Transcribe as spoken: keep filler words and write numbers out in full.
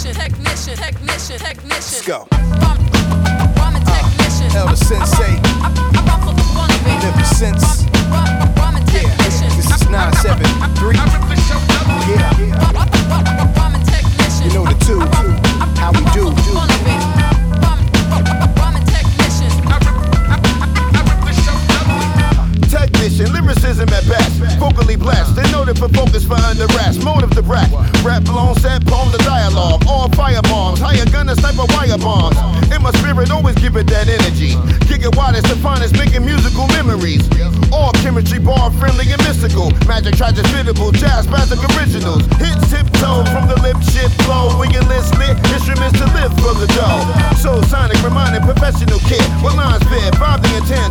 technician, technician, technician, technician. Let's go. I'm a technician. Uh, Elder Sensei. Magnificence. Yeah, this is nine seven three. Yeah, you know the two. How we do. Technician, lyricism at best, vocally blessed, they noted for focus for under rest, motive to rap, rap blown set, poem to dialogue, all fire bombs, hire gunner, sniper wire bombs, in my spirit always give it that energy, gigawatt is the finest, making musical memories, all chemistry, bar friendly and mystical, magic, tragic, fitable, jazz, basic originals, hits tiptoe from the lip, shit flow, when you list lit, instruments to live for the dough, so sonic, reminding professional kid, what lines fit, five the intent,